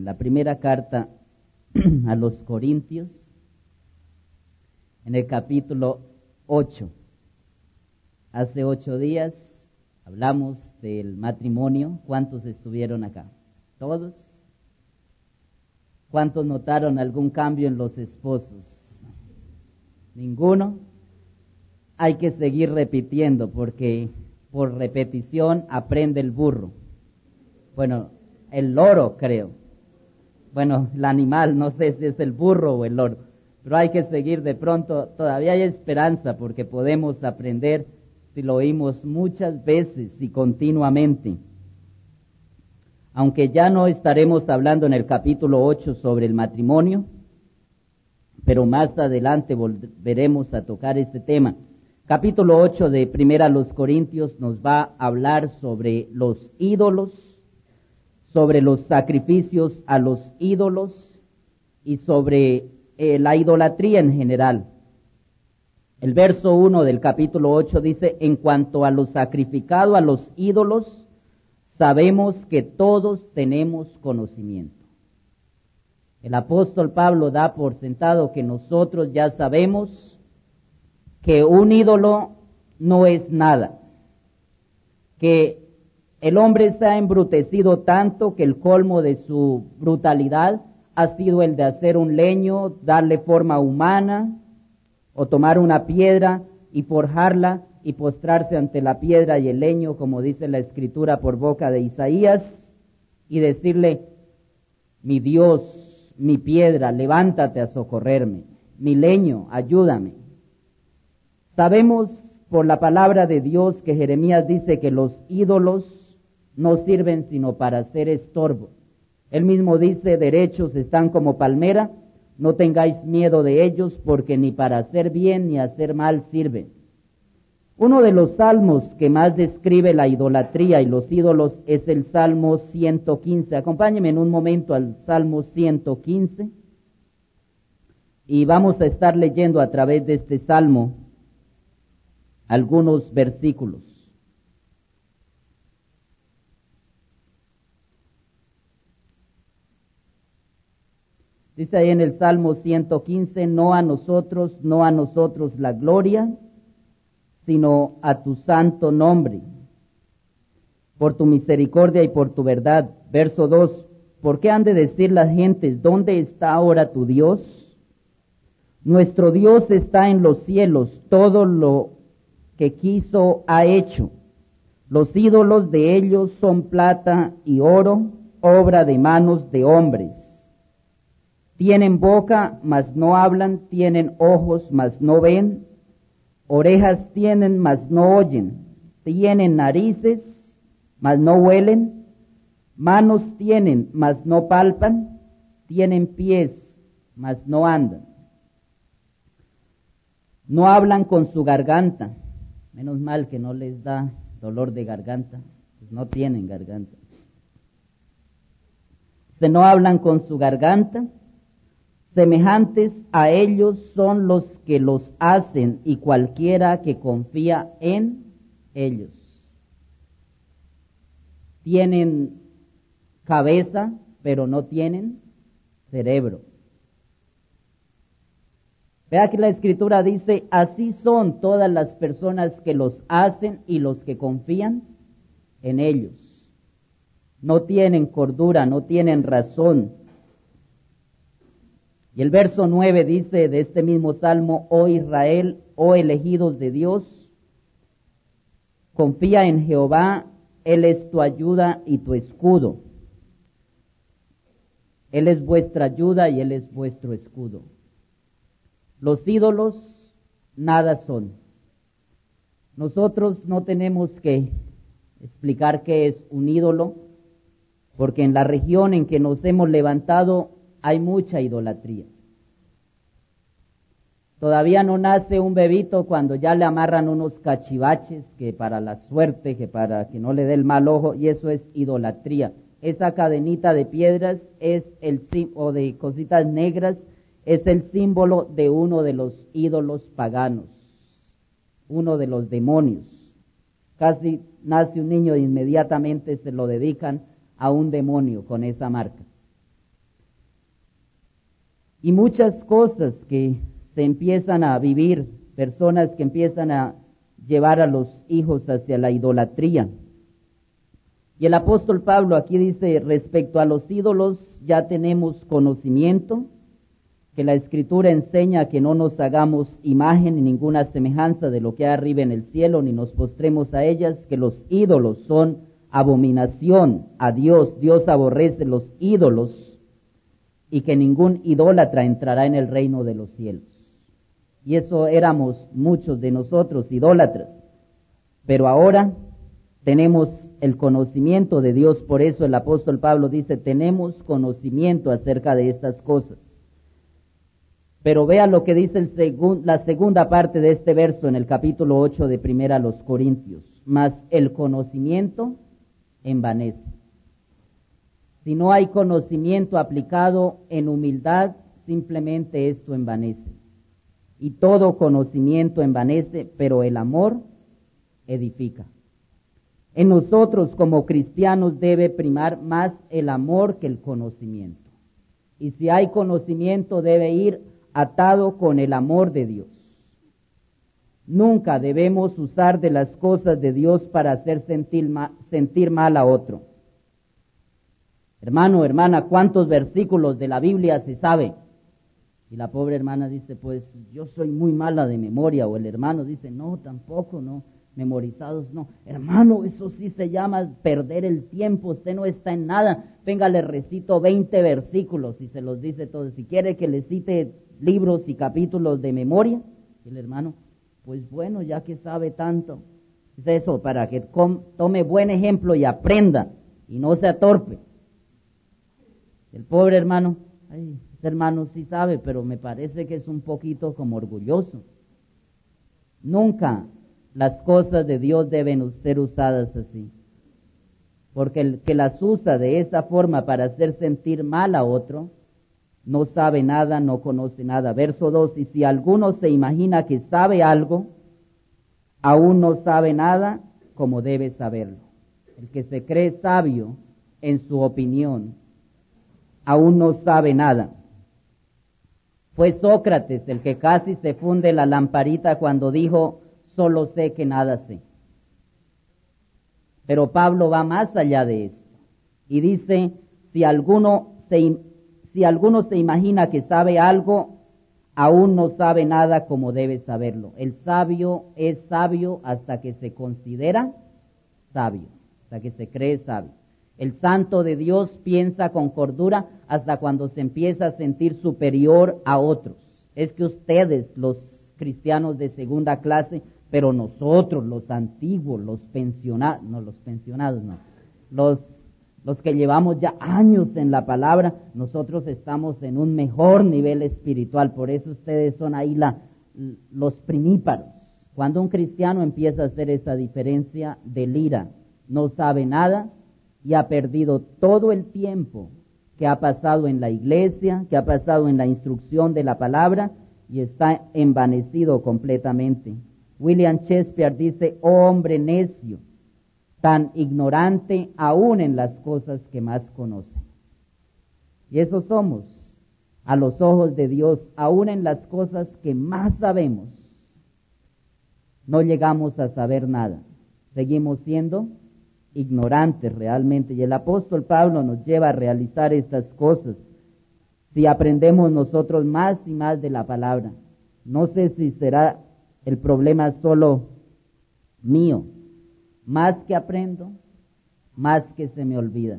La primera carta a los Corintios, en el capítulo 8. Hace 8 días hablamos del matrimonio. ¿Cuántos estuvieron acá? ¿Todos? ¿Cuántos notaron algún cambio en los esposos? ¿Ninguno? Hay que seguir repitiendo porque por repetición aprende el burro. Bueno, el loro creo. Bueno, el animal, no sé si es el burro o el loro, pero hay que seguir. De pronto, todavía hay esperanza porque podemos aprender si lo oímos muchas veces y continuamente. Aunque ya no estaremos hablando en el capítulo 8 sobre el matrimonio, pero más adelante volveremos a tocar este tema. Capítulo 8 de Primera a los Corintios nos va a hablar sobre los ídolos, sobre los sacrificios a los ídolos y sobre la idolatría en general. El verso 1 del capítulo 8 dice: en cuanto a lo sacrificado a los ídolos, sabemos que todos tenemos conocimiento. El apóstol Pablo da por sentado que nosotros ya sabemos que un ídolo no es nada, que el hombre se ha embrutecido tanto que el colmo de su brutalidad ha sido el de hacer un leño, darle forma humana, o tomar una piedra y forjarla y postrarse ante la piedra y el leño, como dice la Escritura por boca de Isaías, y decirle: mi Dios, mi piedra, levántate a socorrerme, mi leño, ayúdame. Sabemos por la palabra de Dios que Jeremías dice que los ídolos no sirven sino para hacer estorbo. Él mismo dice: derechos están como palmera, no tengáis miedo de ellos, porque ni para hacer bien ni hacer mal sirven. Uno de los salmos que más describe la idolatría y los ídolos es el Salmo 115. Acompáñenme en un momento al Salmo 115 y vamos a estar leyendo a través de este salmo algunos versículos. Dice ahí en el Salmo 115: no a nosotros la gloria, sino a tu santo nombre, por tu misericordia y por tu verdad. Verso 2: ¿por qué han de decir las gentes, ¿dónde está ahora tu Dios? Nuestro Dios está en los cielos, todo lo que quiso ha hecho. Los ídolos de ellos son plata y oro, obra de manos de hombres. Tienen boca, mas no hablan; tienen ojos, mas no ven; orejas tienen, mas no oyen; tienen narices, mas no huelen; manos tienen, mas no palpan; tienen pies, mas no andan. No hablan con su garganta. Menos mal que no les da dolor de garganta, pues no tienen garganta. No hablan con su garganta. Semejantes a ellos son los que los hacen, y cualquiera que confía en ellos. Tienen cabeza, pero no tienen cerebro. Vea que la Escritura dice: así son todas las personas que los hacen y los que confían en ellos. No tienen cordura, no tienen razón. Y el verso 9 dice de este mismo salmo: oh Israel, oh elegidos de Dios, confía en Jehová, Él es tu ayuda y tu escudo. Él es vuestra ayuda y Él es vuestro escudo. Los ídolos nada son. Nosotros no tenemos que explicar qué es un ídolo, porque en la región en que nos hemos levantado hay mucha idolatría. Todavía no nace un bebito cuando ya le amarran unos cachivaches que para la suerte, que para que no le dé el mal ojo, y eso es idolatría. Esa cadenita de piedras es o de cositas negras es el símbolo de uno de los ídolos paganos, uno de los demonios. Casi nace un niño e inmediatamente se lo dedican a un demonio con esa marca. Y muchas cosas que se empiezan a vivir, personas que empiezan a llevar a los hijos hacia la idolatría. Y el apóstol Pablo aquí dice, respecto a los ídolos ya tenemos conocimiento, que la Escritura enseña que no nos hagamos imagen ni ninguna semejanza de lo que hay arriba en el cielo, ni nos postremos a ellas, que los ídolos son abominación a Dios, Dios aborrece los ídolos, y que ningún idólatra entrará en el reino de los cielos. Y eso éramos muchos de nosotros, idólatras, pero ahora tenemos el conocimiento de Dios, por eso el apóstol Pablo dice, tenemos conocimiento acerca de estas cosas. Pero vea lo que dice la segunda parte de este verso en el capítulo 8 de Primera a los Corintios. Mas el conocimiento envanece. Si no hay conocimiento aplicado en humildad, simplemente esto envanece. Y todo conocimiento envanece, pero el amor edifica. En nosotros como cristianos debe primar más el amor que el conocimiento. Y si hay conocimiento debe ir atado con el amor de Dios. Nunca debemos usar de las cosas de Dios para hacer sentir mal a otro. Hermano, hermana, ¿cuántos versículos de la Biblia se sabe? Y la pobre hermana dice, pues yo soy muy mala de memoria. O el hermano dice, no, tampoco, no, memorizados no. Hermano, eso sí se llama perder el tiempo, usted no está en nada. Venga, le recito 20 versículos y se los dice todos. Si quiere que le cite libros y capítulos de memoria, y el hermano, pues bueno, ya que sabe tanto, es eso, para que tome buen ejemplo y aprenda, y no sea torpe. El pobre hermano, ay, ese hermano sí sabe, pero me parece que es un poquito como orgulloso. Nunca las cosas de Dios deben ser usadas así, porque el que las usa de esa forma para hacer sentir mal a otro, no sabe nada, no conoce nada. Verso 2, y si alguno se imagina que sabe algo, aún no sabe nada como debe saberlo. El que se cree sabio en su opinión, aún no sabe nada. Fue Sócrates el que casi se funde la lamparita cuando dijo, solo sé que nada sé. Pero Pablo va más allá de esto y dice, si alguno se imagina que sabe algo, aún no sabe nada como debe saberlo. El sabio es sabio hasta que se considera sabio, hasta que se cree sabio. El santo de Dios piensa con cordura hasta cuando se empieza a sentir superior a otros. Es que ustedes, los cristianos de segunda clase, pero nosotros, los antiguos, los que llevamos ya años en la palabra, nosotros estamos en un mejor nivel espiritual, por eso ustedes son ahí los primíparos. Cuando un cristiano empieza a hacer esa diferencia, delira, no sabe nada y ha perdido todo el tiempo que ha pasado en la iglesia, que ha pasado en la instrucción de la palabra y está envanecido completamente. William Shakespeare dice, oh hombre necio, tan ignorante aún en las cosas que más conoce. Y eso somos, a los ojos de Dios, aún en las cosas que más sabemos, no llegamos a saber nada. Seguimos siendo ignorantes realmente. Y el apóstol Pablo nos lleva a realizar estas cosas si aprendemos nosotros más y más de la palabra. No sé si será el problema solo mío. Más que aprendo, más que se me olvida.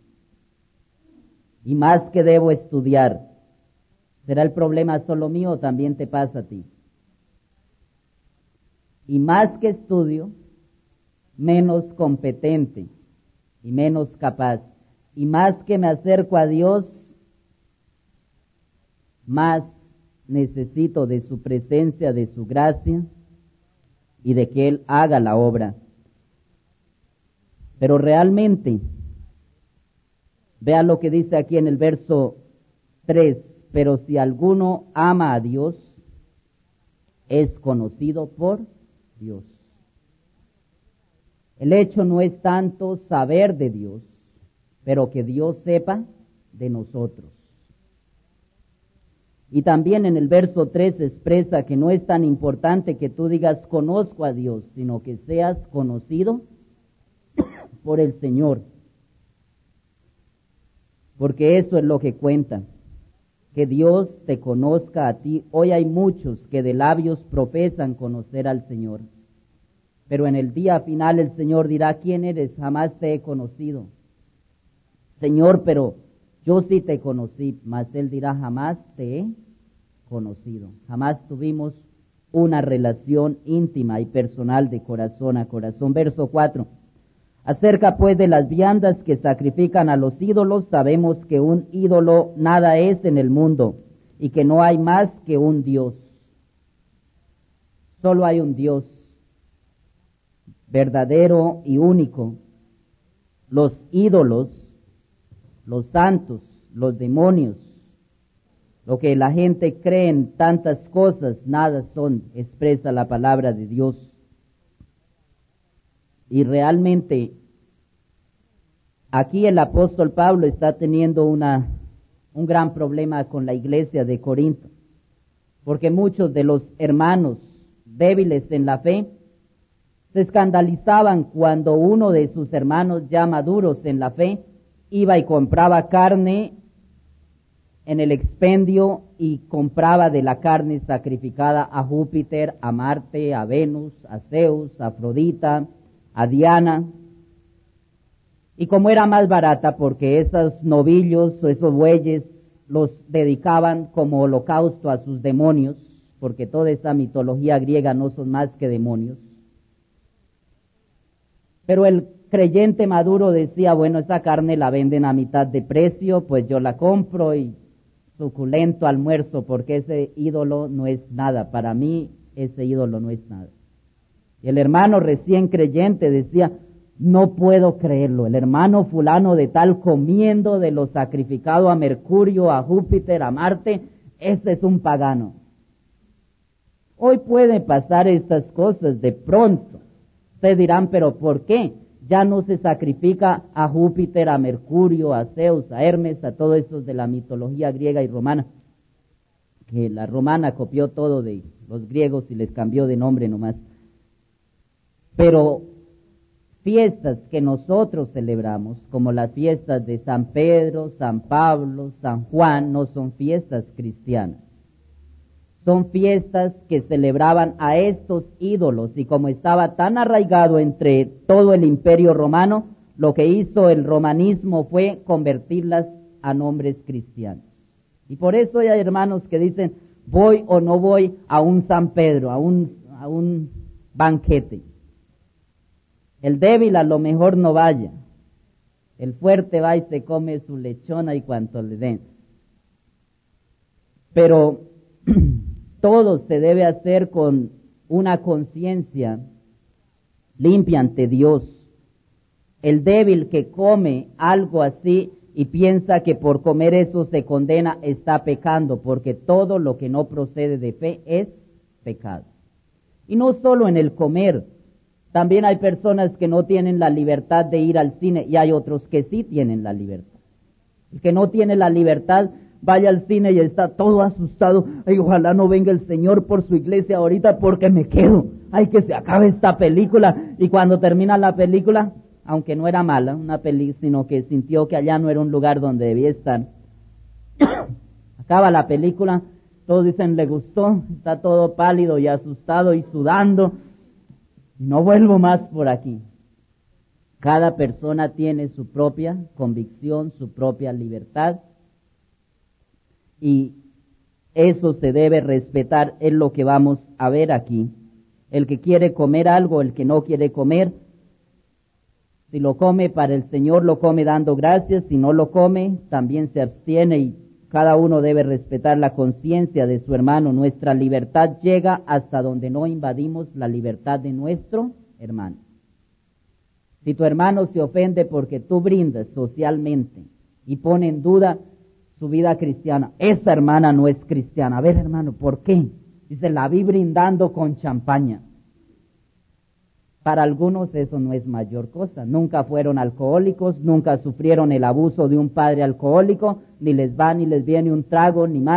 Y más que debo estudiar. ¿Será el problema solo mío o también te pasa a ti? Y más que estudio, menos competente y menos capaz. Y más que me acerco a Dios, más necesito de su presencia, de su gracia y de que Él haga la obra. Pero realmente, vea lo que dice aquí en el verso 3, pero si alguno ama a Dios, es conocido por Dios. El hecho no es tanto saber de Dios, pero que Dios sepa de nosotros. Y también en el verso 3 expresa que no es tan importante que tú digas conozco a Dios, sino que seas conocido por el Señor. Porque eso es lo que cuenta, que Dios te conozca a ti. Hoy hay muchos que de labios profesan conocer al Señor, pero en el día final el Señor dirá, ¿quién eres? Jamás te he conocido. Señor, pero yo sí te conocí, mas Él dirá, jamás te he conocido. Jamás tuvimos una relación íntima y personal de corazón a corazón. Verso 4. Acerca pues de las viandas que sacrifican a los ídolos, sabemos que un ídolo nada es en el mundo y que no hay más que un Dios. Solo hay un Dios verdadero y único. Los ídolos, los santos, los demonios, lo que la gente cree en tantas cosas, nada son, expresa la palabra de Dios. Y realmente aquí el apóstol Pablo está teniendo un gran problema con la iglesia de Corinto, porque muchos de los hermanos débiles en la fe se escandalizaban cuando uno de sus hermanos ya maduros en la fe iba y compraba carne en el expendio y compraba de la carne sacrificada a Júpiter, a Marte, a Venus, a Zeus, a Afrodita, a Diana. Y como era más barata, porque esos novillos o esos bueyes los dedicaban como holocausto a sus demonios, porque toda esa mitología griega no son más que demonios. Pero el creyente maduro decía, bueno, esa carne la venden a mitad de precio, pues yo la compro y suculento almuerzo, porque ese ídolo no es nada. Para mí, ese ídolo no es nada. Y el hermano recién creyente decía, no puedo creerlo, el hermano fulano de tal comiendo de lo sacrificado a Mercurio, a Júpiter, a Marte, ese es un pagano. Hoy pueden pasar estas cosas de pronto. Ustedes dirán, pero ¿por qué? Ya no se sacrifica a Júpiter, a Mercurio, a Zeus, a Hermes, a todos estos de la mitología griega y romana, que la romana copió todo de los griegos y les cambió de nombre nomás. Pero fiestas que nosotros celebramos, como las fiestas de San Pedro, San Pablo, San Juan, no son fiestas cristianas. Son fiestas que celebraban a estos ídolos, y como estaba tan arraigado entre todo el imperio romano, lo que hizo el romanismo fue convertirlas a nombres cristianos. Y por eso hay hermanos que dicen, voy o no voy a un San Pedro, a un banquete. El débil a lo mejor no vaya, el fuerte va y se come su lechona y cuanto le den. Pero todo se debe hacer con una conciencia limpia ante Dios. El débil que come algo así y piensa que por comer eso se condena, está pecando, porque todo lo que no procede de fe es pecado. Y no solo en el comer, también hay personas que no tienen la libertad de ir al cine y hay otros que sí tienen la libertad. El que no tiene la libertad vaya al cine y está todo asustado. Ay, ojalá no venga el Señor por su iglesia ahorita porque me quedo. Ay, que se acabe esta película. Y cuando termina la película, aunque no era mala, una película, sino que sintió que allá no era un lugar donde debía estar. Acaba la película, todos dicen, le gustó, está todo pálido y asustado y sudando. No vuelvo más por aquí. Cada persona tiene su propia convicción, su propia libertad, y eso se debe respetar, es lo que vamos a ver aquí. El que quiere comer algo, el que no quiere comer, si lo come para el Señor, lo come dando gracias, si no lo come, también se abstiene, y cada uno debe respetar la conciencia de su hermano. Nuestra libertad llega hasta donde no invadimos la libertad de nuestro hermano. Si tu hermano se ofende porque tú brindas socialmente y pone en duda su vida cristiana, esa hermana no es cristiana. A ver, hermano, ¿por qué? Dice, la vi brindando con champaña. Para algunos eso no es mayor cosa. Nunca fueron alcohólicos, nunca sufrieron el abuso de un padre alcohólico, ni les va ni les viene un trago, ni más.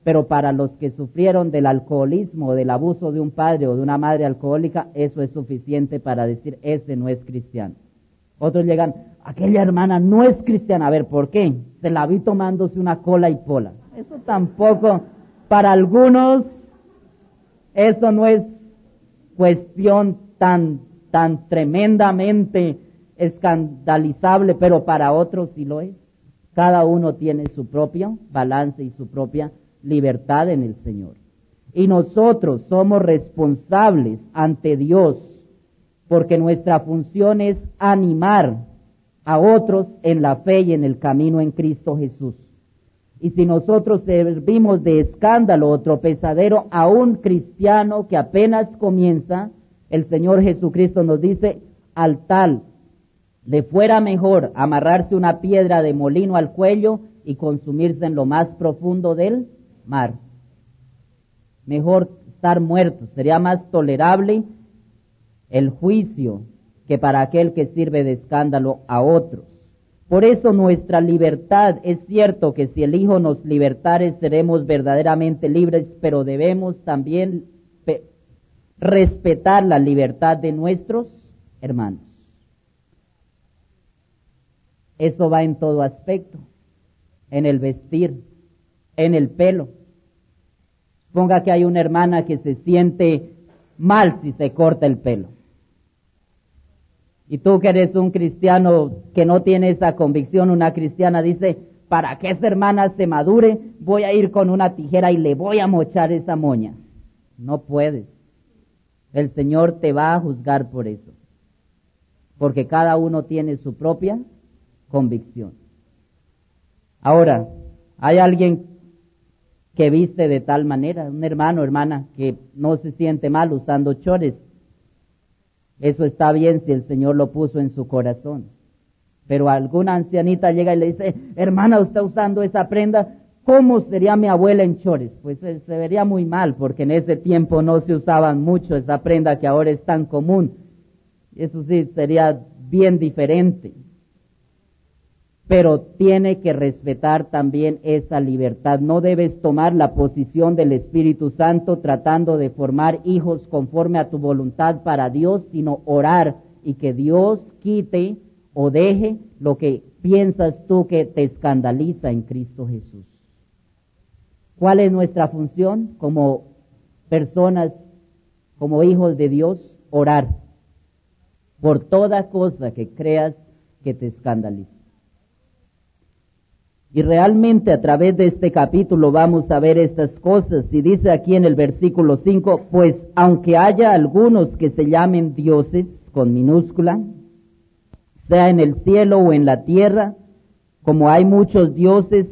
pero para los que sufrieron del alcoholismo o del abuso de un padre o de una madre alcohólica, eso es suficiente para decir, ese no es cristiano. Otros llegan, aquella hermana no es cristiana. A ver, ¿por qué? Se la vi tomándose una cola y pola. Eso tampoco, para algunos, eso no es cuestión tan tremendamente escandalizable, pero para otros sí lo es. Cada uno tiene su propio balance y su propia libertad en el Señor. Y nosotros somos responsables ante Dios, porque nuestra función es animar a otros en la fe y en el camino en Cristo Jesús. Y si nosotros servimos de escándalo o tropezadero a un cristiano que apenas comienza, el Señor Jesucristo nos dice, al tal le fuera mejor amarrarse una piedra de molino al cuello y consumirse en lo más profundo del mar. Mejor estar muerto, sería más tolerable el juicio que para aquel que sirve de escándalo a otros. Por eso nuestra libertad, es cierto que si el Hijo nos libertare seremos verdaderamente libres, pero debemos también respetar la libertad de nuestros hermanos. Eso va en todo aspecto, en el vestir, en el pelo. Suponga que hay una hermana que se siente mal si se corta el pelo. Y tú que eres un cristiano que no tiene esa convicción, una cristiana dice, para que esa hermana se madure, voy a ir con una tijera y le voy a mochar esa moña. No puedes. El Señor te va a juzgar por eso. Porque cada uno tiene su propia convicción. Ahora, hay alguien que viste de tal manera, un hermano o hermana que no se siente mal usando chores. Eso está bien si el Señor lo puso en su corazón. Pero alguna ancianita llega y le dice, hermana, ¿usted usando esa prenda? ¿Cómo sería mi abuela en chores? Pues se vería muy mal, porque en ese tiempo no se usaban mucho esa prenda que ahora es tan común. Eso sí, sería bien diferente. Pero tiene que respetar también esa libertad. No debes tomar la posición del Espíritu Santo tratando de formar hijos conforme a tu voluntad para Dios, sino orar y que Dios quite o deje lo que piensas tú que te escandaliza en Cristo Jesús. ¿Cuál es nuestra función como personas, como hijos de Dios? Orar por toda cosa que creas que te escandaliza. Y realmente a través de este capítulo vamos a ver estas cosas. Y dice aquí en el versículo 5, pues aunque haya algunos que se llamen dioses, con minúscula, sea en el cielo o en la tierra, como hay muchos dioses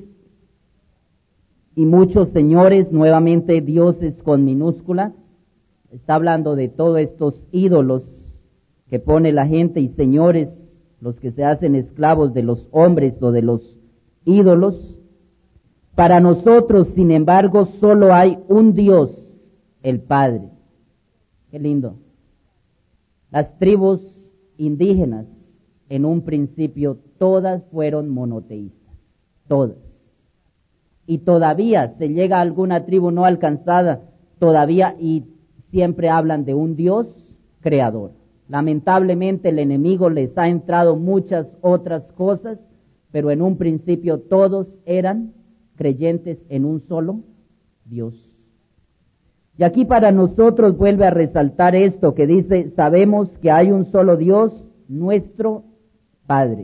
y muchos señores, nuevamente dioses con minúscula, está hablando de todos estos ídolos que pone la gente y señores, los que se hacen esclavos de los hombres o de los ídolos. Para nosotros, sin embargo, solo hay un Dios, el Padre. Qué lindo. Las tribus indígenas, en un principio, todas fueron monoteístas, todas. Y todavía se llega a alguna tribu no alcanzada, todavía, y siempre hablan de un Dios creador. Lamentablemente el enemigo les ha entrado muchas otras cosas, pero en un principio todos eran creyentes en un solo Dios. Y aquí para nosotros vuelve a resaltar esto que dice, sabemos que hay un solo Dios, nuestro Padre,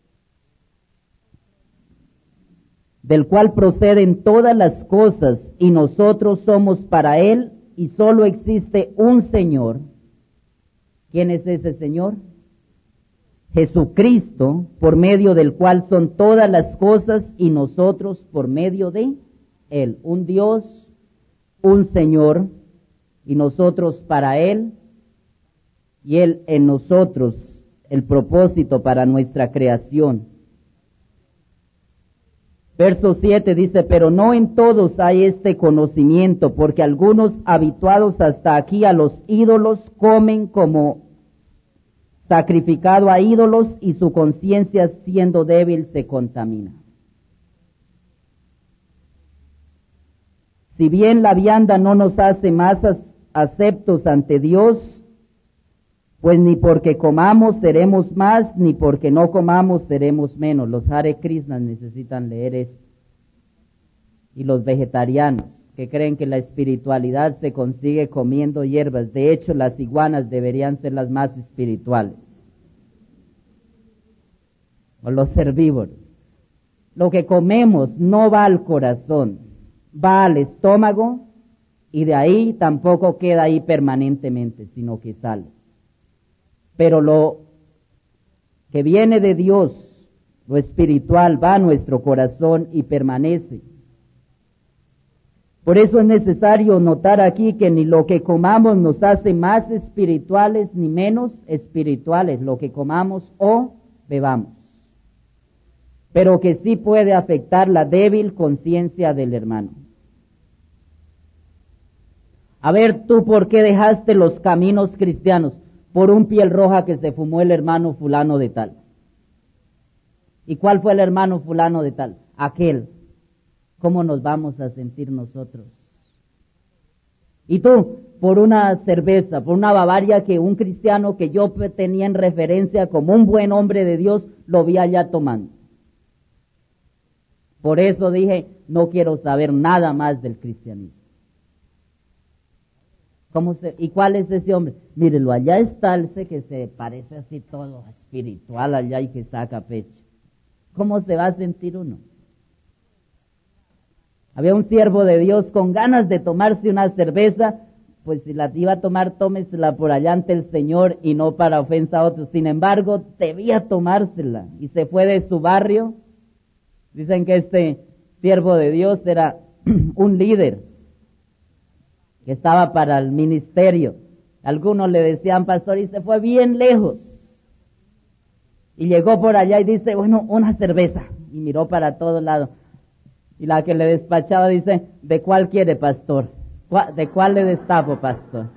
del cual proceden todas las cosas y nosotros somos para Él y solo existe un Señor. ¿Quién es ese Señor? Jesucristo, por medio del cual son todas las cosas y nosotros por medio de Él. Un Dios, un Señor y nosotros para Él y Él en nosotros, el propósito para nuestra creación. Verso 7 dice, pero no en todos hay este conocimiento, porque algunos habituados hasta aquí a los ídolos comen como sacrificado a ídolos y su conciencia siendo débil se contamina. Si bien la vianda no nos hace más aceptos ante Dios, pues ni porque comamos seremos más, ni porque no comamos seremos menos. Los Hare Krishnas necesitan leer esto. Y los vegetarianos, que creen que la espiritualidad se consigue comiendo hierbas. De hecho, las iguanas deberían ser las más espirituales. O los herbívoros. Lo que comemos no va al corazón, va al estómago, y de ahí tampoco queda ahí permanentemente, sino que sale. Pero lo que viene de Dios, lo espiritual, va a nuestro corazón y permanece. Por eso es necesario notar aquí que ni lo que comamos nos hace más espirituales ni menos espirituales, lo que comamos o bebamos. Pero que sí puede afectar la débil conciencia del hermano. A ver, tú, ¿por qué dejaste los caminos cristianos? Por un piel roja que se fumó el hermano fulano de tal. ¿Y cuál fue el hermano fulano de tal? Aquel. ¿Cómo nos vamos a sentir nosotros? Y tú, por una cerveza, por una Bavaria que un cristiano que yo tenía en referencia como un buen hombre de Dios, lo vi allá tomando. Por eso dije, no quiero saber nada más del cristianismo. ¿Y cuál es ese hombre? Mírelo, allá está ese que se parece así todo espiritual allá y que saca pecho. ¿Cómo se va a sentir uno? Había un siervo de Dios con ganas de tomarse una cerveza, pues si la iba a tomar, tómesela por allá ante el Señor y no para ofensa a otros. Sin embargo, debía tomársela y se fue de su barrio. Dicen que este siervo de Dios era un líder que estaba para el ministerio. Algunos le decían pastor y se fue bien lejos. Y llegó por allá y dice, bueno, una cerveza. Y miró para todos lados. Y la que le despachaba dice, ¿de cuál quiere, pastor? ¿De cuál le destapo, pastor?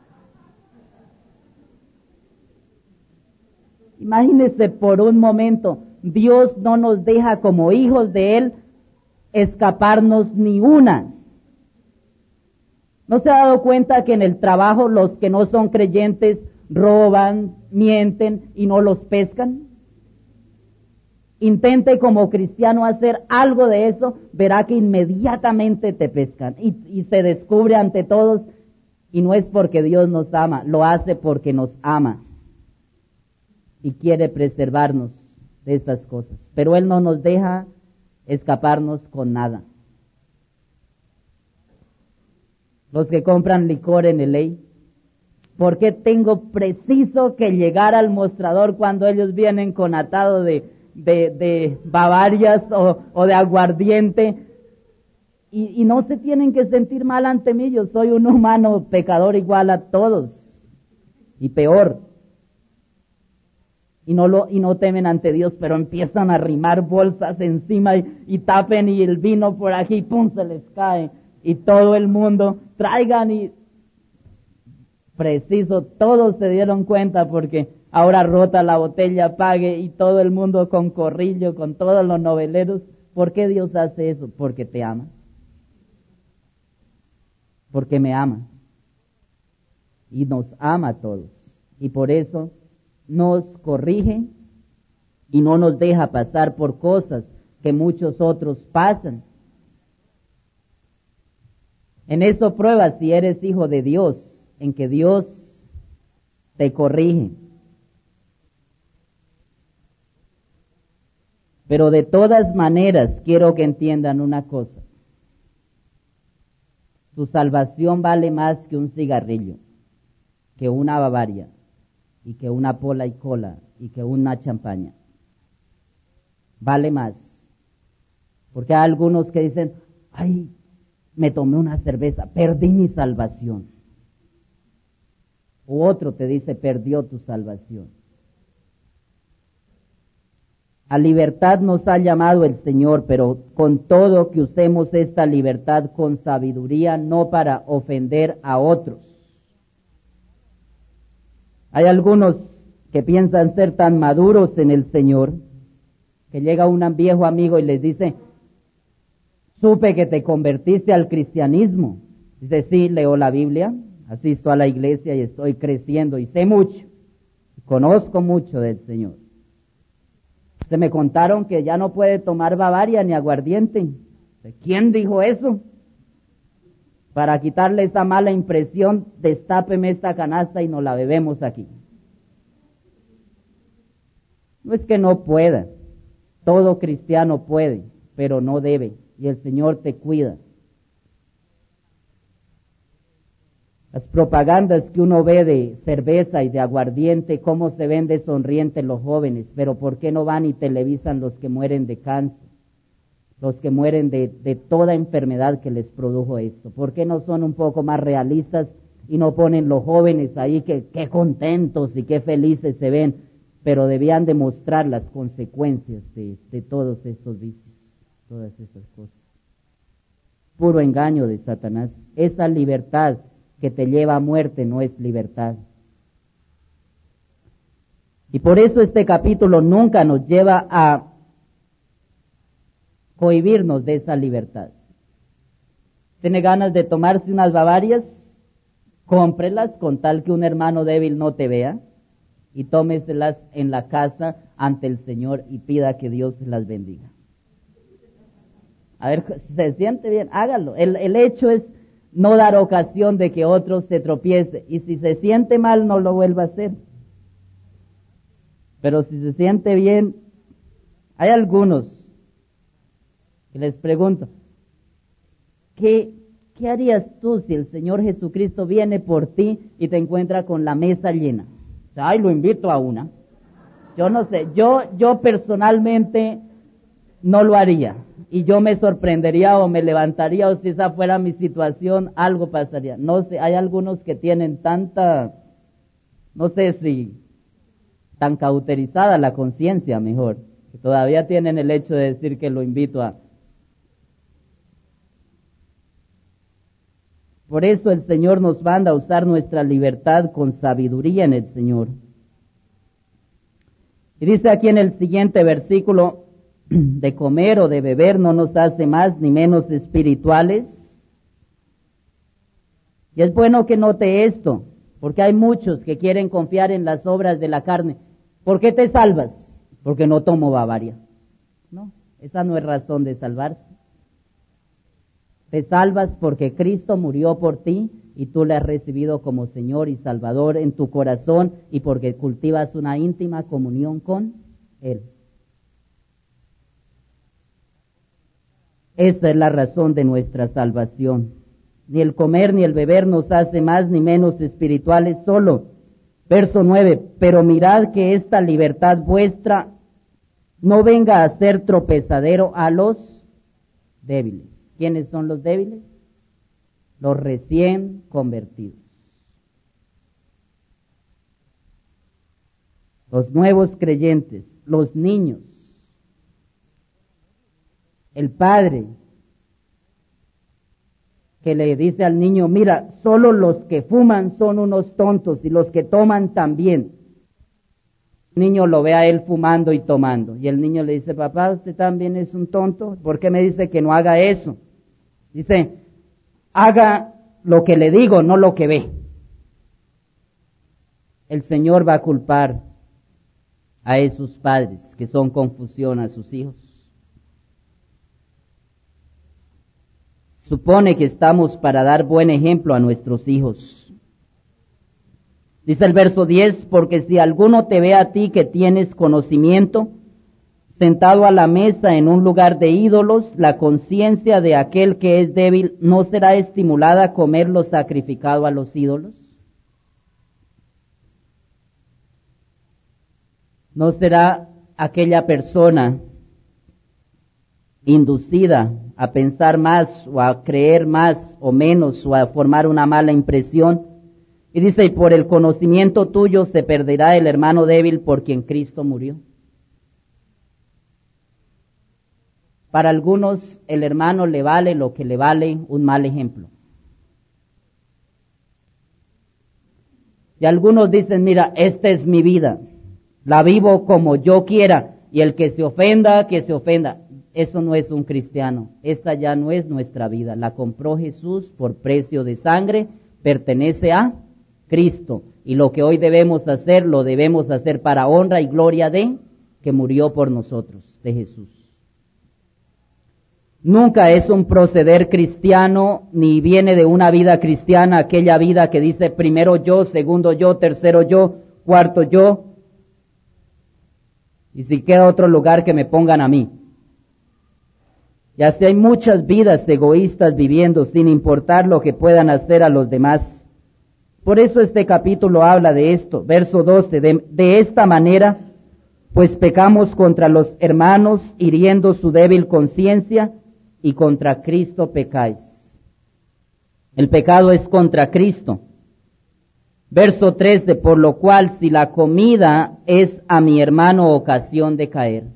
Imagínese por un momento, Dios no nos deja como hijos de Él escaparnos ni una. ¿No se ha dado cuenta que en el trabajo los que no son creyentes roban, mienten y no los pescan? Intente como cristiano hacer algo de eso, verá que inmediatamente te pescan y se descubre ante todos, y no es porque Dios nos ama, lo hace porque nos ama y quiere preservarnos de estas cosas, pero Él no nos deja escaparnos con nada. Los que compran licor en el ley, ¿por qué tengo preciso que llegar al mostrador cuando ellos vienen con atado de Bavarias o de aguardiente? Y no se tienen que sentir mal ante mí, yo soy un humano pecador igual a todos, y peor. Y no temen ante Dios, pero empiezan a arrimar bolsas encima y tapen y el vino por aquí, pum, se les cae. Y todo el mundo, traigan y... Preciso, todos se dieron cuenta porque ahora rota la botella, pague, y todo el mundo con corrillo, con todos los noveleros. ¿Por qué Dios hace eso? Porque te ama. Porque me ama. Y nos ama a todos. Y por eso nos corrige y no nos deja pasar por cosas que muchos otros pasan. En eso pruebas si eres hijo de Dios, en que Dios te corrige. Pero de todas maneras quiero que entiendan una cosa. Tu salvación vale más que un cigarrillo, que una Bavaria, y que una pola y cola, y que una champaña. Vale más. Porque hay algunos que dicen, ay, me tomé una cerveza, perdí mi salvación. O otro te dice, perdió tu salvación. A libertad nos ha llamado el Señor, pero con todo que usemos esta libertad con sabiduría, no para ofender a otros. Hay algunos que piensan ser tan maduros en el Señor, que llega un viejo amigo y les dice, supe que te convertiste al cristianismo. Dice, sí, leo la Biblia, asisto a la iglesia y estoy creciendo y sé mucho, conozco mucho del Señor. Se me contaron que ya no puede tomar Bavaria ni aguardiente. ¿Quién dijo eso? Para quitarle esa mala impresión, destápeme esta canasta y nos la bebemos aquí. No es que no pueda, todo cristiano puede, pero no debe, y el Señor te cuida. Las propagandas que uno ve de cerveza y de aguardiente, cómo se ven de sonrientes los jóvenes, pero ¿por qué no van y televisan los que mueren de cáncer? Los que mueren de toda enfermedad que les produjo esto. ¿Por qué no son un poco más realistas y no ponen los jóvenes ahí que qué contentos y qué felices se ven? Pero debían demostrar las consecuencias de todos estos vicios, todas esas cosas. Puro engaño de Satanás. Esa libertad que te lleva a muerte no es libertad. Y por eso este capítulo nunca nos lleva a cohibirnos de esa libertad. ¿Tiene ganas de tomarse unas Bavarias? Cómprelas con tal que un hermano débil no te vea y tómeselas en la casa ante el Señor y pida que Dios las bendiga. A ver, si se siente bien, hágalo. El hecho es no dar ocasión de que otro se tropiece. Y si se siente mal, no lo vuelva a hacer. Pero si se siente bien, hay algunos que les pregunto, ¿qué harías tú si el Señor Jesucristo viene por ti y te encuentra con la mesa llena? Ay, lo invito a una. Yo no sé, yo personalmente no lo haría. Y yo me sorprendería o me levantaría, o si esa fuera mi situación, algo pasaría. No sé, hay algunos que tienen no sé si tan cauterizada la conciencia mejor, que todavía tienen el hecho de decir que lo invito a. Por eso el Señor nos manda a usar nuestra libertad con sabiduría en el Señor. Y dice aquí en el siguiente versículo, de comer o de beber no nos hace más ni menos espirituales. Y es bueno que note esto, porque hay muchos que quieren confiar en las obras de la carne. ¿Por qué te salvas? Porque no tomo Bavaria. No, esa no es razón de salvarse. Te salvas porque Cristo murió por ti y tú le has recibido como Señor y Salvador en tu corazón y porque cultivas una íntima comunión con Él. Esa es la razón de nuestra salvación. Ni el comer ni el beber nos hace más ni menos espirituales solo. Verso 9, pero mirad que esta libertad vuestra no venga a ser tropezadero a los débiles. ¿Quiénes son los débiles? Los recién convertidos. Los nuevos creyentes, los niños. El padre que le dice al niño, mira, solo los que fuman son unos tontos y los que toman también. El niño lo ve a él fumando y tomando. Y el niño le dice, papá, usted también es un tonto. ¿Por qué me dice que no haga eso? Dice, haga lo que le digo, no lo que ve. El Señor va a culpar a esos padres que son confusión a sus hijos. Supone que estamos para dar buen ejemplo a nuestros hijos. Dice el verso 10, porque si alguno te ve a ti que tienes conocimiento, sentado a la mesa en un lugar de ídolos, la conciencia de aquel que es débil no será estimulada a comer lo sacrificado a los ídolos. ¿No será aquella persona inducida a pensar más o a creer más o menos o a formar una mala impresión? Y dice, y por el conocimiento tuyo se perderá el hermano débil por quien Cristo murió. Para algunos el hermano le vale lo que le vale un mal ejemplo. Y algunos dicen, mira, esta es mi vida, la vivo como yo quiera, y el que se ofenda, que se ofenda. eso no es un cristiano. Esta ya no es nuestra vida. La compró Jesús por precio de sangre, pertenece a Cristo. Y lo que hoy debemos hacer, lo debemos hacer para honra y gloria de que murió por nosotros, de Jesús. Nunca es un proceder cristiano, ni viene de una vida cristiana aquella vida que dice primero yo, segundo yo, tercero yo, cuarto yo, y si queda otro lugar que me pongan a mí. Y así hay muchas vidas egoístas viviendo sin importar lo que puedan hacer a los demás. Por eso este capítulo habla de esto, verso 12, de esta manera, pues pecamos contra los hermanos, hiriendo su débil conciencia, y contra Cristo pecáis. El pecado es contra Cristo. Verso 13, por lo cual si la comida es a mi hermano ocasión de caer.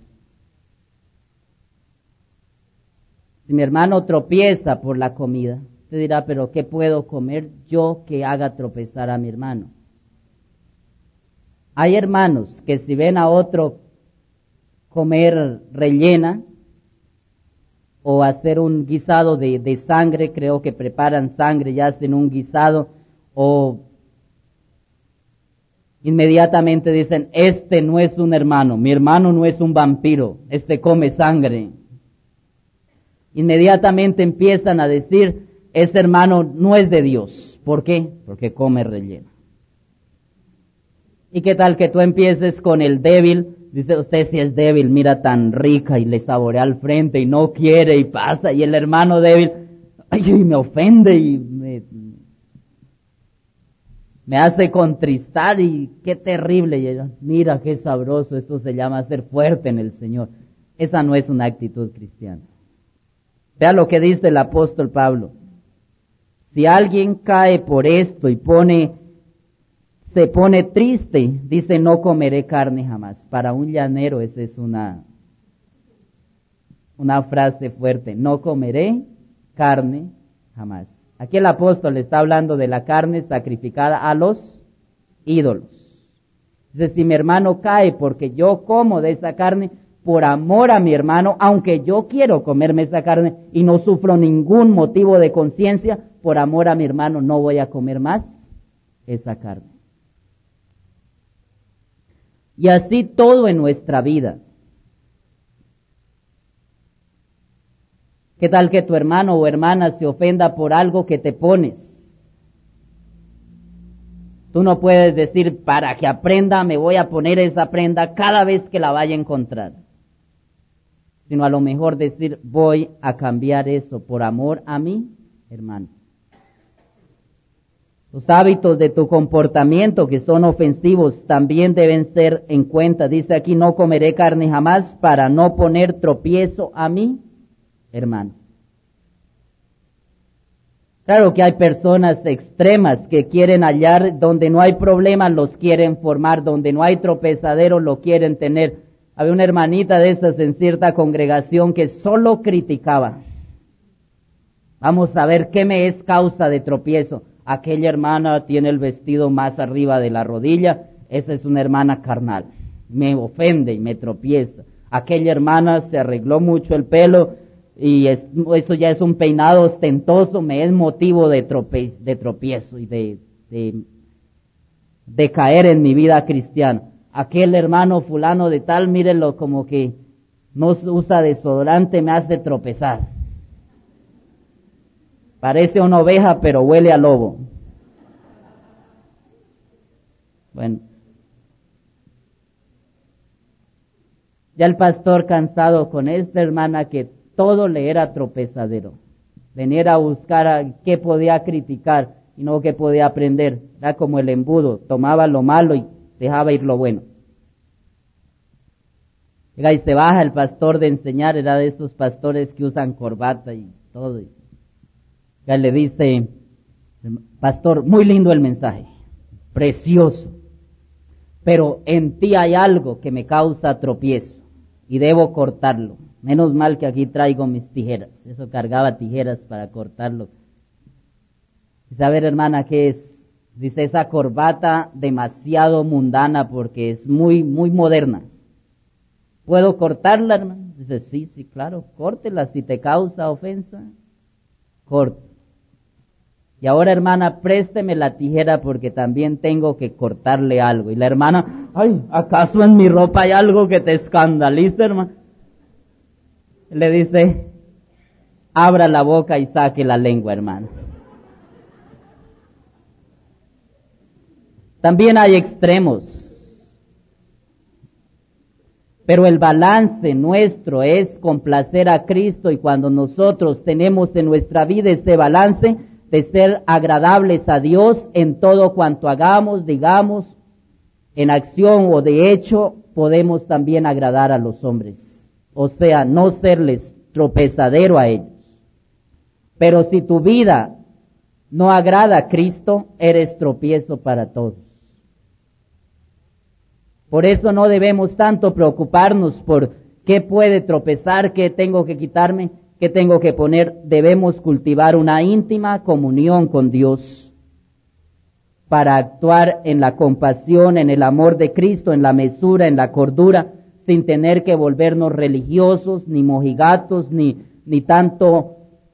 Si mi hermano tropieza por la comida, usted dirá, pero ¿qué puedo comer yo que haga tropezar a mi hermano? Hay hermanos que si ven a otro comer rellena, o hacer un guisado de sangre, creo que preparan sangre y hacen un guisado, o inmediatamente dicen, este no es un hermano, mi hermano no es un vampiro, este come sangre. Inmediatamente empiezan a decir, este hermano no es de Dios. ¿Por qué? Porque come relleno. ¿Y qué tal que tú empieces con el débil? Dice, usted si es débil, mira tan rica, y le saborea al frente y no quiere y pasa, y el hermano débil, ay, me ofende y me hace contristar y qué terrible. Y ella, mira qué sabroso, esto se llama ser fuerte en el Señor. Esa no es una actitud cristiana. Vea lo que dice el apóstol Pablo. Si alguien cae por esto y se pone triste, dice, no comeré carne jamás. Para un llanero esa es una frase fuerte. No comeré carne jamás. Aquí el apóstol está hablando de la carne sacrificada a los ídolos. Dice, si mi hermano cae porque yo como de esa carne, por amor a mi hermano, aunque yo quiero comerme esa carne y no sufro ningún motivo de conciencia, por amor a mi hermano no voy a comer más esa carne. Y así todo en nuestra vida. ¿Qué tal que tu hermano o hermana se ofenda por algo que te pones? Tú no puedes decir, para que aprenda, me voy a poner esa prenda cada vez que la vaya a encontrar. Sino a lo mejor decir, voy a cambiar eso por amor a mi hermano. Los hábitos de tu comportamiento que son ofensivos también deben ser en cuenta. Dice aquí, no comeré carne jamás para no poner tropiezo a mi hermano. Claro que hay personas extremas que quieren hallar donde no hay problemas, los quieren formar, donde no hay tropezadero, lo quieren tener. Había una hermanita de esas en cierta congregación que solo criticaba. Vamos a ver qué me es causa de tropiezo. Aquella hermana tiene el vestido más arriba de la rodilla, esa es una hermana carnal. Me ofende y me tropieza. Aquella hermana se arregló mucho el pelo y eso ya es un peinado ostentoso, me es motivo de tropiezo y de caer en mi vida cristiana. Aquel hermano fulano de tal, mírenlo como que no usa desodorante, me hace tropezar. Parece una oveja, pero huele a lobo. Bueno. Ya el pastor cansado con esta hermana que todo le era tropezadero. Venir a buscar qué podía criticar y no qué podía aprender. Era como el embudo, tomaba lo malo y dejaba ir lo bueno. Llega y se baja el pastor de enseñar, era de estos pastores que usan corbata y todo. Ya le dice, pastor, muy lindo el mensaje, precioso, pero en ti hay algo que me causa tropiezo y debo cortarlo. Menos mal que aquí traigo mis tijeras. Eso cargaba tijeras para cortarlo. Dice, a ver hermana, ¿qué es? Dice, esa corbata demasiado mundana porque es muy, muy moderna. ¿Puedo cortarla, hermano? Dice, sí, claro, córtela si te causa ofensa, corte. Y ahora, hermana, présteme la tijera porque también tengo que cortarle algo. Y la hermana, ay, ¿acaso en mi ropa hay algo que te escandalice, hermano? Le dice, abra la boca y saque la lengua, hermano. También hay extremos. Pero el balance nuestro es complacer a Cristo, y cuando nosotros tenemos en nuestra vida ese balance de ser agradables a Dios en todo cuanto hagamos, digamos, en acción o de hecho, podemos también agradar a los hombres. O sea, no serles tropezadero a ellos. Pero si tu vida no agrada a Cristo, eres tropiezo para todos. Por eso no debemos tanto preocuparnos por qué puede tropezar, qué tengo que quitarme, qué tengo que poner. Debemos cultivar una íntima comunión con Dios para actuar en la compasión, en el amor de Cristo, en la mesura, en la cordura, sin tener que volvernos religiosos, ni mojigatos, ni tanto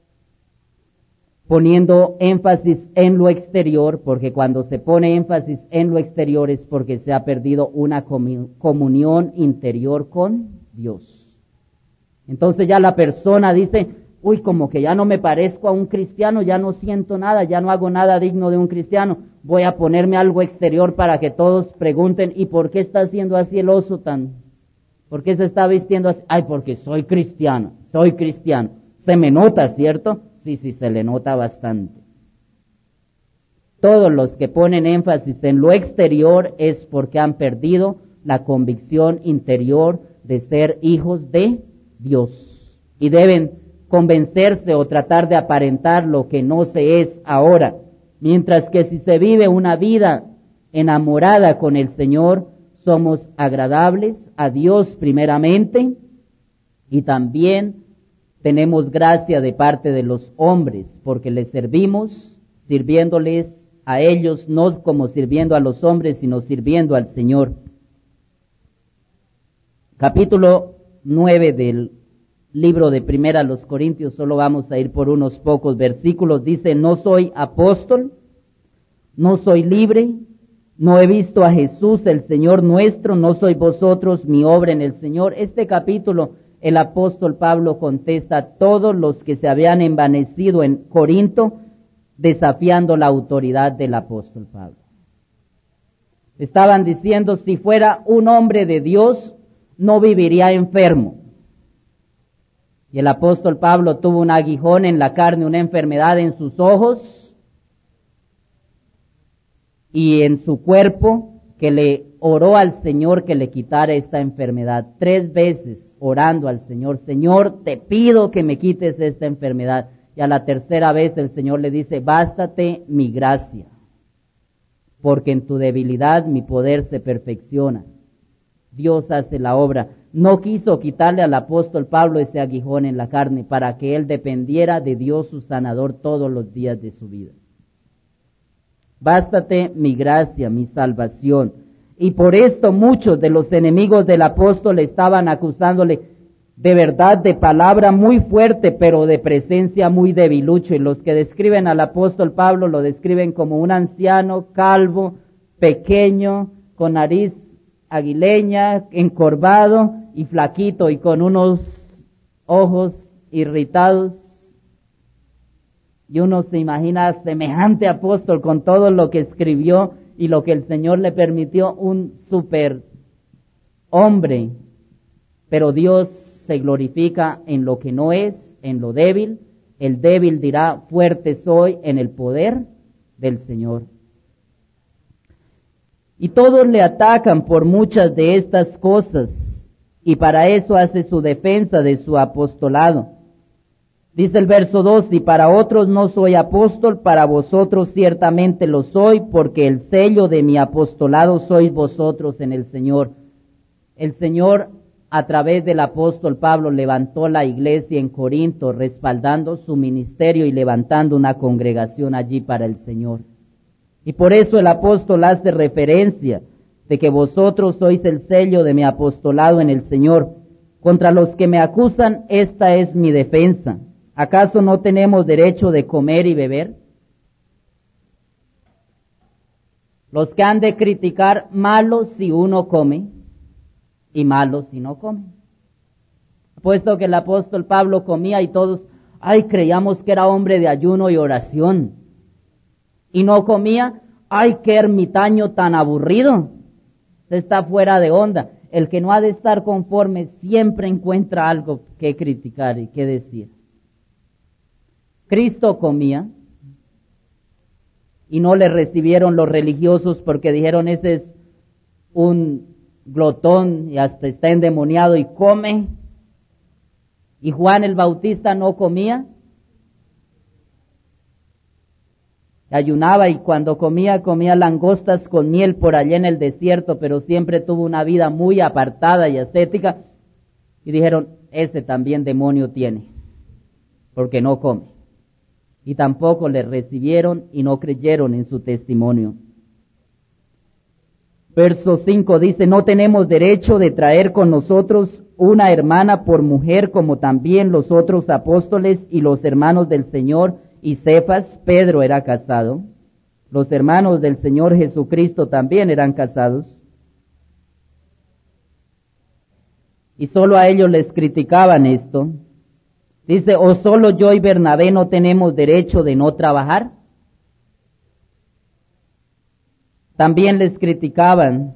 poniendo énfasis en lo exterior, porque cuando se pone énfasis en lo exterior es porque se ha perdido una comunión interior con Dios. Entonces ya la persona dice, uy, como que ya no me parezco a un cristiano, ya no siento nada, ya no hago nada digno de un cristiano, voy a ponerme algo exterior para que todos pregunten, ¿y por qué está haciendo así el oso tan? ¿Por qué se está vistiendo así? Ay, porque soy cristiano. Se me nota, ¿cierto? Sí, se le nota bastante. Todos los que ponen énfasis en lo exterior es porque han perdido la convicción interior de ser hijos de Dios. Y deben convencerse o tratar de aparentar lo que no se es ahora. Mientras que si se vive una vida enamorada con el Señor, somos agradables a Dios primeramente y también tenemos gracia de parte de los hombres, porque les servimos, sirviéndoles a ellos, no como sirviendo a los hombres, sino sirviendo al Señor. Capítulo 9 del libro de Primera a los Corintios, solo vamos a ir por unos pocos versículos. Dice, no soy apóstol, no soy libre, no he visto a Jesús el Señor nuestro, no sois vosotros mi obra en el Señor. Este capítulo el apóstol Pablo contesta a todos los que se habían envanecido en Corinto, desafiando la autoridad del apóstol Pablo. Estaban diciendo, si fuera un hombre de Dios, no viviría enfermo. Y el apóstol Pablo tuvo un aguijón en la carne, una enfermedad en sus ojos y en su cuerpo, que le oró al Señor que le quitara esta enfermedad. 3 veces orando al Señor, Señor, te pido que me quites esta enfermedad. Y a la 3ª vez el Señor le dice, bástate mi gracia, porque en tu debilidad mi poder se perfecciona. Dios hace la obra. No quiso quitarle al apóstol Pablo ese aguijón en la carne para que él dependiera de Dios su sanador todos los días de su vida. Bástate mi gracia, mi salvación. Y por esto muchos de los enemigos del apóstol estaban acusándole de verdad de palabra muy fuerte, pero de presencia muy debilucho. Y los que describen al apóstol Pablo lo describen como un anciano, calvo, pequeño, con nariz aguileña, encorvado y flaquito y con unos ojos irritados. Y uno se imagina semejante apóstol con todo lo que escribió y lo que el Señor le permitió, un super hombre. Pero Dios se glorifica en lo que no es, en lo débil. El débil dirá, fuerte soy en el poder del Señor. Y todos le atacan por muchas de estas cosas, y para eso hace su defensa de su apostolado. Dice el verso 2, y para otros no soy apóstol, para vosotros ciertamente lo soy, porque el sello de mi apostolado sois vosotros en el Señor. El Señor, a través del apóstol Pablo, levantó la iglesia en Corinto, respaldando su ministerio y levantando una congregación allí para el Señor. Y por eso el apóstol hace referencia de que vosotros sois el sello de mi apostolado en el Señor. Contra los que me acusan, esta es mi defensa. ¿Acaso no tenemos derecho de comer y beber? Los que han de criticar, malo si uno come y malo si no come. Puesto que el apóstol Pablo comía y todos, creíamos que era hombre de ayuno y oración. Y no comía, qué ermitaño tan aburrido. Está fuera de onda. El que no ha de estar conforme siempre encuentra algo que criticar y que decir. Cristo comía y no le recibieron los religiosos porque dijeron, ese es un glotón y hasta está endemoniado y come. Y Juan el Bautista no comía, ayunaba y cuando comía langostas con miel por allá en el desierto, pero siempre tuvo una vida muy apartada y ascética. Y dijeron, ese también demonio tiene, porque no come. Y tampoco le recibieron y no creyeron en su testimonio. Verso 5 dice, no tenemos derecho de traer con nosotros una hermana por mujer, como también los otros apóstoles y los hermanos del Señor y Cefas. Pedro era casado. Los hermanos del Señor Jesucristo también eran casados. Y solo a ellos les criticaban esto. Dice, ¿o solo yo y Bernabé no tenemos derecho de no trabajar? También les criticaban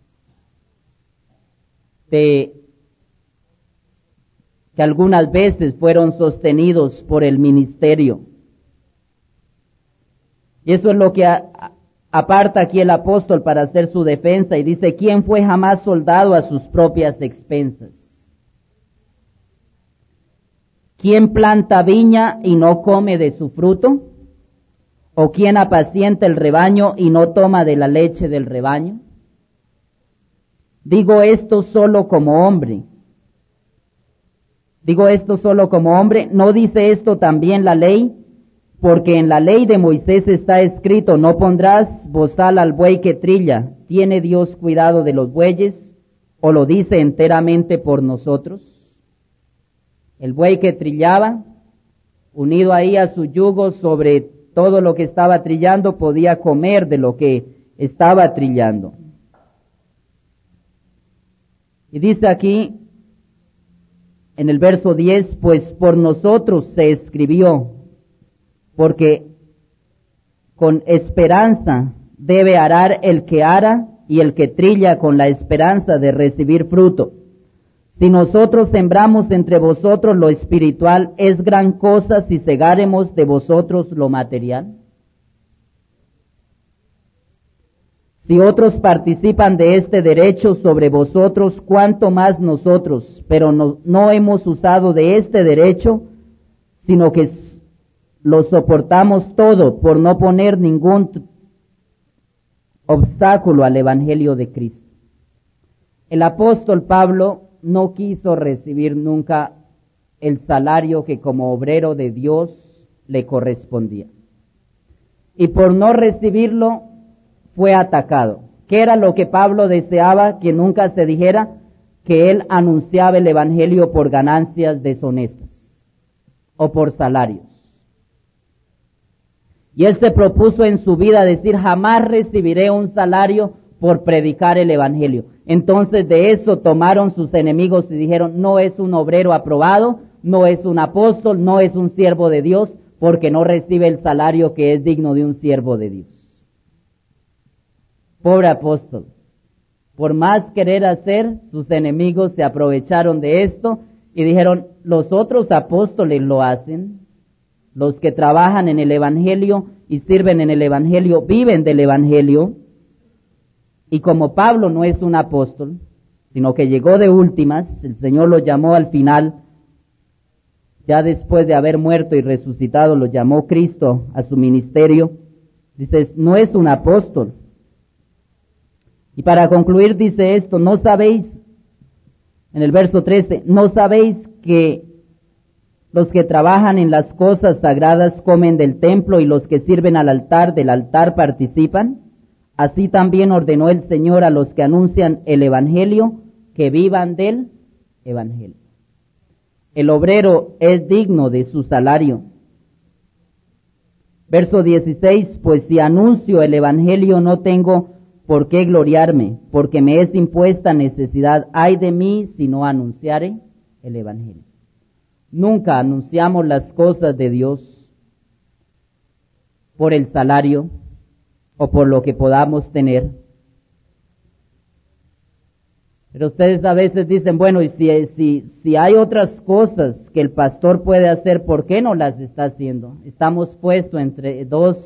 de que algunas veces fueron sostenidos por el ministerio. Y eso es lo que aparta aquí el apóstol para hacer su defensa y dice, ¿quién fue jamás soldado a sus propias expensas? ¿Quién planta viña y no come de su fruto? ¿O quién apacienta el rebaño y no toma de la leche del rebaño? Digo esto solo como hombre. ¿No dice esto también la ley? Porque en la ley de Moisés está escrito, no pondrás bozal al buey que trilla. ¿Tiene Dios cuidado de los bueyes? ¿O lo dice enteramente por nosotros? El buey que trillaba, unido ahí a su yugo sobre todo lo que estaba trillando, podía comer de lo que estaba trillando. Y dice aquí, en el verso 10, pues por nosotros se escribió, porque con esperanza debe arar el que ara y el que trilla con la esperanza de recibir fruto. Si nosotros sembramos entre vosotros lo espiritual, ¿es gran cosa si segáremos de vosotros lo material? Si otros participan de este derecho sobre vosotros, ¿cuánto más nosotros? Pero no hemos usado de este derecho, sino que lo soportamos todo por no poner ningún obstáculo al Evangelio de Cristo. El apóstol Pablo no quiso recibir nunca el salario que como obrero de Dios le correspondía. Y por no recibirlo fue atacado. ¿Qué era lo que Pablo deseaba que nunca se dijera? Que él anunciaba el Evangelio por ganancias deshonestas o por salarios. Y él se propuso en su vida decir, jamás recibiré un salario por predicar el Evangelio. Entonces de eso tomaron sus enemigos y dijeron, no es un obrero aprobado, no es un apóstol, no es un siervo de Dios, porque no recibe el salario que es digno de un siervo de Dios. Pobre apóstol. Por más querer hacer, sus enemigos se aprovecharon de esto y dijeron, los otros apóstoles lo hacen, los que trabajan en el Evangelio y sirven en el Evangelio, viven del Evangelio. Y como Pablo no es un apóstol, sino que llegó de últimas, el Señor lo llamó al final, ya después de haber muerto y resucitado, lo llamó Cristo a su ministerio, dice, no es un apóstol. Y para concluir dice esto, ¿no sabéis, en el verso 13, no sabéis que los que trabajan en las cosas sagradas comen del templo y los que sirven al altar del altar participan? Así también ordenó el Señor a los que anuncian el Evangelio que vivan del Evangelio. El obrero es digno de su salario. Verso 16, pues si anuncio el evangelio no tengo por qué gloriarme, porque me es impuesta necesidad. Ay de mí si no anunciare el evangelio. Nunca anunciamos las cosas de Dios por el salario o por lo que podamos tener. Pero ustedes a veces dicen, bueno, y si hay otras cosas que el pastor puede hacer, ¿por qué no las está haciendo? Estamos puestos entre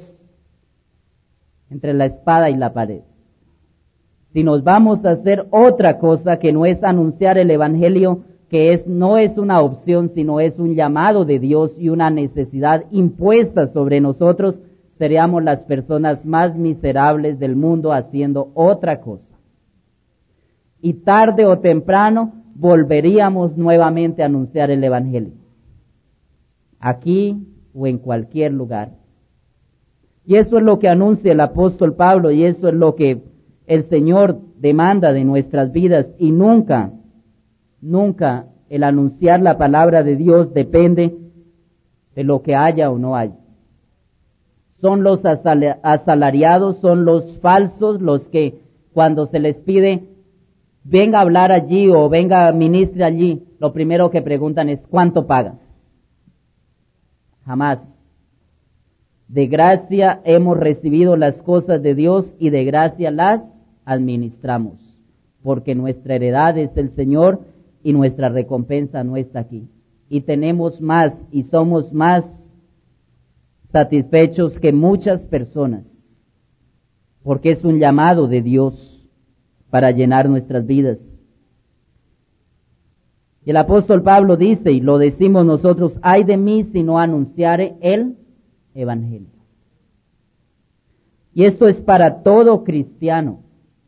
la espada y la pared. Si nos vamos a hacer otra cosa que no es anunciar el evangelio, que no es una opción, sino es un llamado de Dios y una necesidad impuesta sobre nosotros, seríamos las personas más miserables del mundo haciendo otra cosa. Y tarde o temprano volveríamos nuevamente a anunciar el evangelio, aquí o en cualquier lugar. Y eso es lo que anuncia el apóstol Pablo, y eso es lo que el Señor demanda de nuestras vidas, y nunca el anunciar la palabra de Dios depende de lo que haya o no haya. Son los asalariados, son los falsos, los que cuando se les pide venga a hablar allí o venga a ministrar allí, lo primero que preguntan es ¿cuánto pagan? Jamás. De gracia hemos recibido las cosas de Dios y de gracia las administramos, porque nuestra heredad es el Señor y nuestra recompensa no está aquí. Y tenemos más y somos más satisfechos que muchas personas, porque es un llamado de Dios para llenar nuestras vidas. Y el apóstol Pablo dice, y lo decimos nosotros, ay de mí si no anunciare el evangelio. Y esto es para todo cristiano.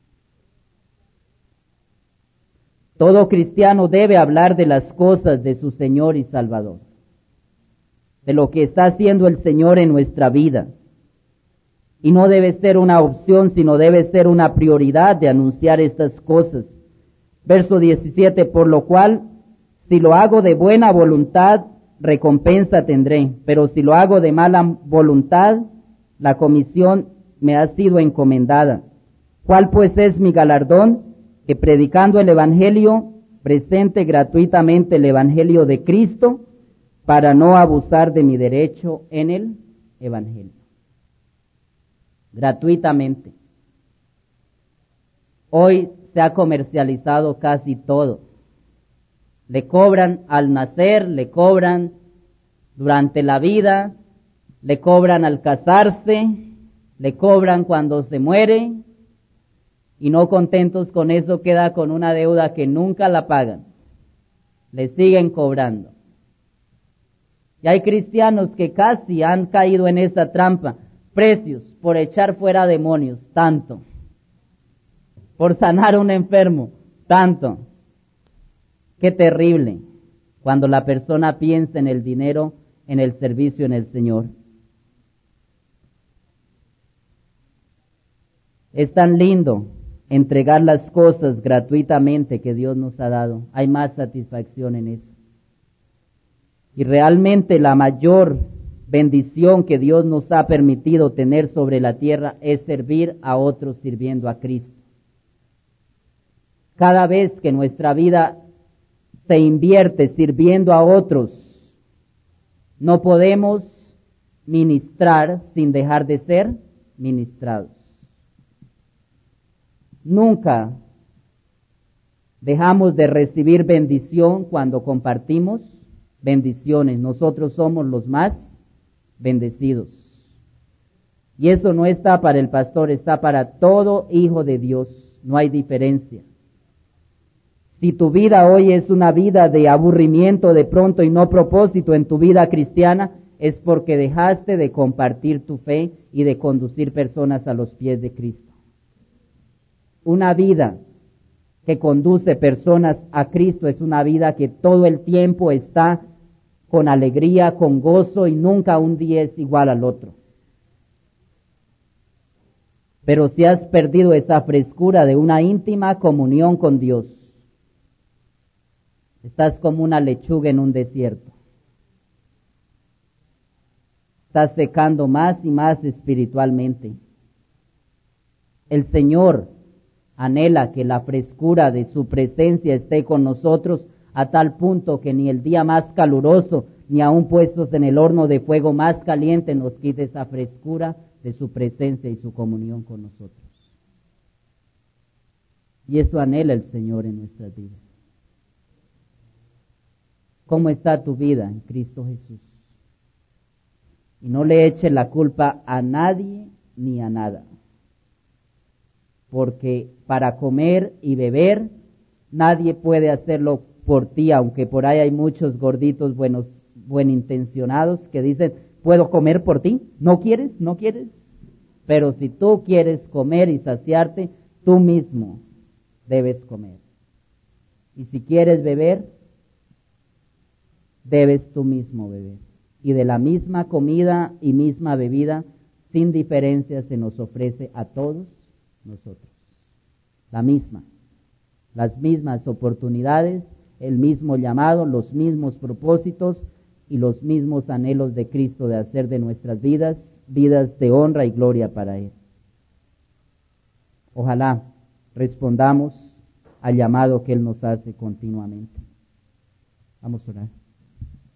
Todo cristiano debe hablar de las cosas de su Señor y Salvador, de lo que está haciendo el Señor en nuestra vida. Y no debe ser una opción, sino debe ser una prioridad de anunciar estas cosas. Verso 17, por lo cual, si lo hago de buena voluntad, recompensa tendré, pero si lo hago de mala voluntad, la comisión me ha sido encomendada. ¿Cuál pues es mi galardón? Que predicando el evangelio, presente gratuitamente el evangelio de Cristo, para no abusar de mi derecho en el evangelio. Gratuitamente. Hoy se ha comercializado casi todo. Le cobran al nacer, le cobran durante la vida, le cobran al casarse, le cobran cuando se muere, y no contentos con eso queda con una deuda que nunca la pagan. Le siguen cobrando. Y hay cristianos que casi han caído en esa trampa. Precios por echar fuera demonios, tanto. Por sanar a un enfermo, tanto. Qué terrible cuando la persona piensa en el dinero, en el servicio en el Señor. Es tan lindo entregar las cosas gratuitamente que Dios nos ha dado. Hay más satisfacción en eso. Y realmente la mayor bendición que Dios nos ha permitido tener sobre la tierra es servir a otros sirviendo a Cristo. Cada vez que nuestra vida se invierte sirviendo a otros, no podemos ministrar sin dejar de ser ministrados. Nunca dejamos de recibir bendición cuando compartimos bendiciones. Nosotros somos los más bendecidos. Y eso no está para el pastor, está para todo hijo de Dios. No hay diferencia. Si tu vida hoy es una vida de aburrimiento de pronto y no propósito en tu vida cristiana, es porque dejaste de compartir tu fe y de conducir personas a los pies de Cristo. Una vida que conduce personas a Cristo es una vida que todo el tiempo está con alegría, con gozo, y nunca un día es igual al otro. Pero si has perdido esa frescura de una íntima comunión con Dios, Estás como una lechuga en un desierto. Estás secando más y más espiritualmente. El Señor anhela que la frescura de su presencia esté con nosotros a tal punto que ni el día más caluroso, ni aun puestos en el horno de fuego más caliente nos quite esa frescura de su presencia y su comunión con nosotros. Y eso anhela el Señor en nuestras vidas. ¿Cómo está tu vida en Cristo Jesús? Y no le eches la culpa a nadie ni a nada. Porque para comer y beber, nadie puede hacerlo por ti, aunque por ahí hay muchos gorditos buenintencionados que dicen, ¿puedo comer por ti? ¿No quieres? ¿No quieres? Pero si tú quieres comer y saciarte, tú mismo debes comer. Y si quieres beber, debes tú mismo beber. Y de la misma comida y misma bebida, sin diferencia, se nos ofrece a todos nosotros. La misma. Las mismas oportunidades, el mismo llamado, los mismos propósitos y los mismos anhelos de Cristo de hacer de nuestras vidas, vidas de honra y gloria para Él. Ojalá respondamos al llamado que Él nos hace continuamente. Vamos a orar.